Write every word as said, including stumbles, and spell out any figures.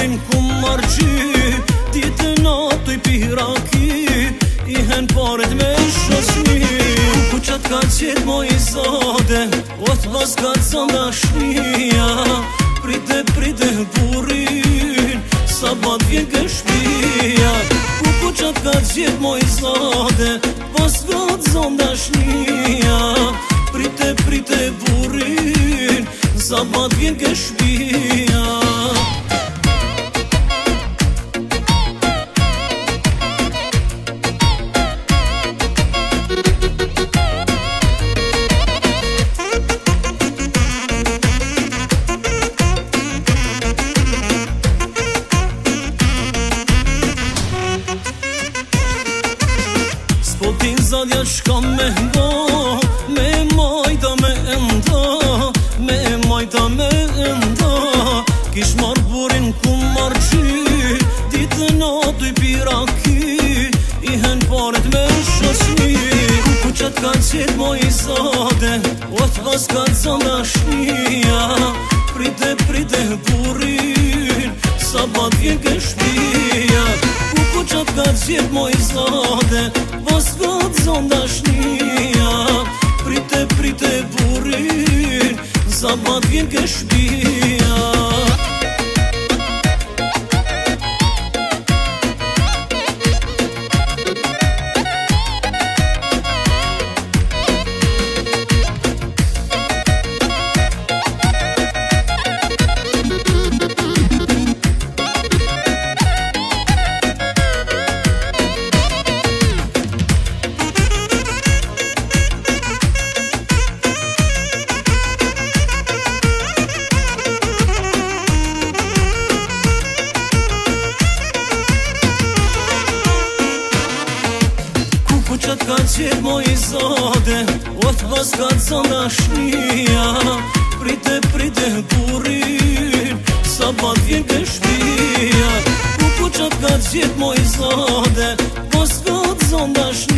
burin ku margji, ditë natë i piraki, i hen paret me shosni. Ku qatë ka qetë mo i zade, o t'vas ka të zandashnia. Prite, prite burin, sabat vjen ke shpia. Ku ku qatë ka qetë mo i zade, vas ka të zandashnia. Prite, prite burin, sabat vjen ke shpia. Spotin zadja shka me ndo, me majta me ndo, me majta me ndo. Kish mar burin ku margji, ditë natë i piraki, i hen paret me shosni. Ku qatë ka qetë mo i zade, o t'vas ka të zandashnia. Prite, prite burin, sabat vjen ke shpia. Ku qatë ka qetë mo i zade, vas ka të zandashnia. Prite, prite burin, sabat vjen ke shpia. Ku qatë ka qetë mo i zade, o t'vas ka të zandashnia. Prite, prite burin, sabat vjen ke shpia. Ku ku qatë ka qetë mo i zade, vas ka të zandashnia.